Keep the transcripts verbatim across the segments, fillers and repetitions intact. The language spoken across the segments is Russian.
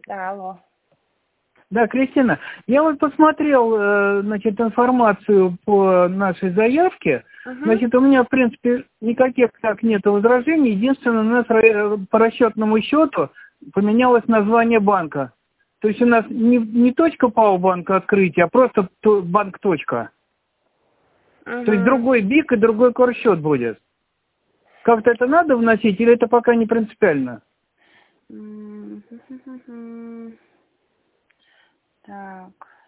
Да, алло. Да, Кристина, я вот посмотрел, э, значит, информацию по нашей заявке. Угу. Значит, у меня, в принципе, никаких так нет возражений. Единственное, у нас по расчетному счету поменялось название банка. То есть у нас не, не точка ПАО банка открытия, а просто банк точка. Угу. То есть другой БИК и другой корсчет будет. Как-то это надо вносить или это пока не принципиально? Так.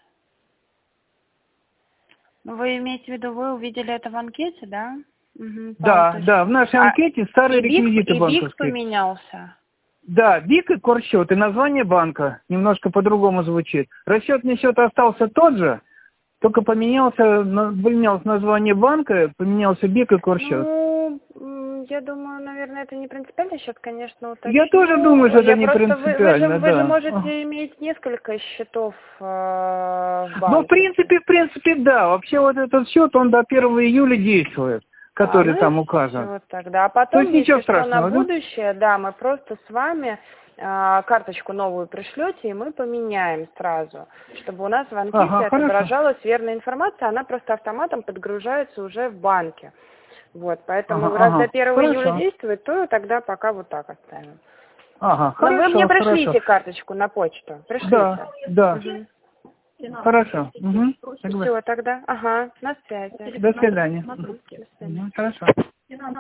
Ну, вы имеете в виду, вы увидели это в анкете, да? Угу, Да, точно. да, в нашей анкете а старые и БИК, реквизиты и банковские. БИК поменялся? Да, БИК и корсчет, и название банка немножко по-другому звучит. Расчетный счет остался тот же, только поменялся, поменялось название банка, поменялся БИК и корсчет. Ну, я думаю, наверное, это не принципиальный счет, конечно, уточню. Я тоже думаю, что это я не просто, принципиально, вы, вы, же, вы да. же можете иметь несколько счетов э, в банке. Ну, в принципе, в принципе, да. Вообще вот этот счет, он до первого июля действует, который а, ну там указан. Вот тогда. А То потом, есть ничего если что, на страшного, да? будущее, да, мы просто с вами э, карточку новую пришлете, и мы поменяем сразу, чтобы у нас в анкете Ага, отображалась верная информация, она просто автоматом подгружается уже в банке. Вот, поэтому ага, раз ага. до первого июля Хорошо. действует, то тогда пока вот так оставим. Ага, Но хорошо, вы мне пришлите хорошо. карточку на почту. Пришлите. Да, да. Угу. Хорошо. Угу. Все, тогда. Ага, на связи. До свидания. Угу. До свидания. Угу. Хорошо.